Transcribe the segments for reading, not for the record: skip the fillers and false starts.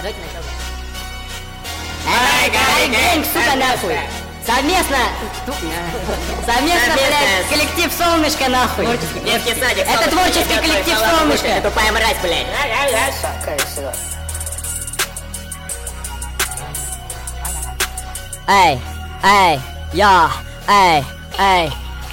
давайте начнем. Эй, Гарик, сука, нахуй! Совместно, блядь, коллектив «Солнышко», нахуй! Детский садик. Это творческий коллектив «Солнышко». Это тупая мразь, блядь. Эй, эй.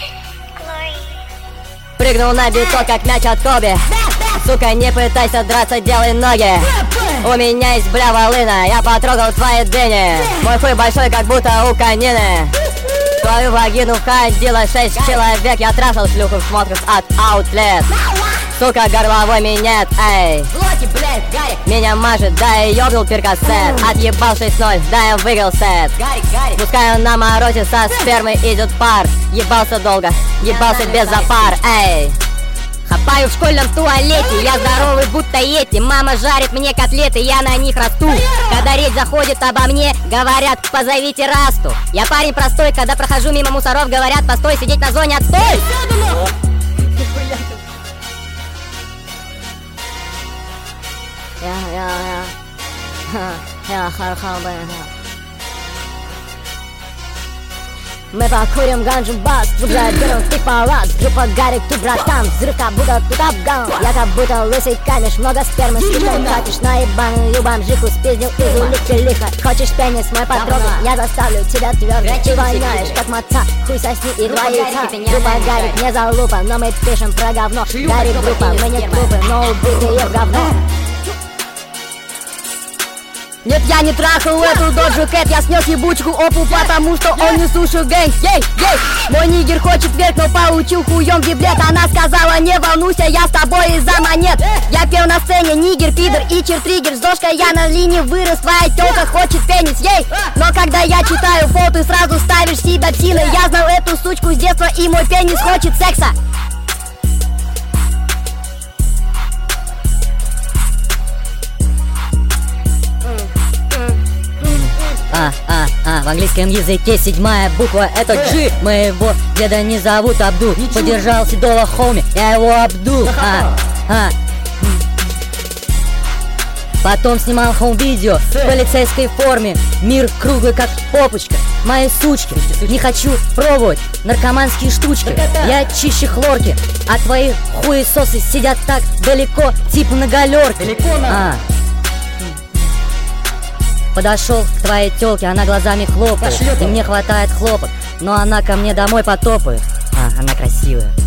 Прыгнул на биток, как мяч от Коби. Сука, не пытайся драться, делай ноги. У меня есть бля волына, я потрогал твои дыни. Мой хуй большой, как будто у конины. Твою вагину входило 6 человек. Я трахал шлюху в шмотках от Outlet. Сука, горловой минет, эй. Меня мажет, да я ёбнул перкассет. Отъебал 6-0, да я выиграл сет. Пускай он на морозе со спермой идет пар. Ебался долго, ебался без запар, эй. Хапаю в школьном туалете, я здоровый будто йети. Мама жарит мне котлеты, я на них расту. Когда речь заходит обо мне, говорят, позовите Расту. Я парень простой, когда прохожу мимо мусоров, говорят, постой, сидеть на зоне, отстой. Мы покурим ганджу бас, берем стик по раз. Группа Гарик, ты братан, взрыв как будто тут обгон. Я как будто лысый камеш, много спермы слишком тратишь на ебаную бомжиху. Спиздил из улыбки лихо. Хочешь пенис мой потрогать, я заставлю тебя твердо. Ты воняешь как маца, хуй сосни и два яйца. Группа Гарик, не залупа, но мы пишем про говно. Гарик группа, мы не трупы, но убитые в говно. Нет, я не трахал эту доджу кэт, я снес ебучку опу, потому что он не слушал гэнг. Ей. Мой нигер хочет вверх, но получил хуем гиблет. Она сказала, не волнуйся, я с тобой из-за монет. Я пел на сцене, нигер, пидор и чер-триггер. С дошкой я на линии вырос, твоя тёлка хочет пенис, ей. Но когда я читаю фото, ты сразу ставишь себя псиной. Я знал эту сучку с детства, и мой пенис хочет секса. В английском языке 7-я буква это G. Моего деда не зовут Абду. Подержал седого хоми, я его обдул. Потом снимал хоум-видео в полицейской форме. Мир круглый как попочка. Мои сучки, не хочу пробовать наркоманские штучки. Я чище хлорки, а твои хуесосы сидят так далеко, типа на галерке. Подошел к твоей тёлке, она глазами хлопает. И мне хватает хлопок, но она ко мне домой потопает. Она красивая.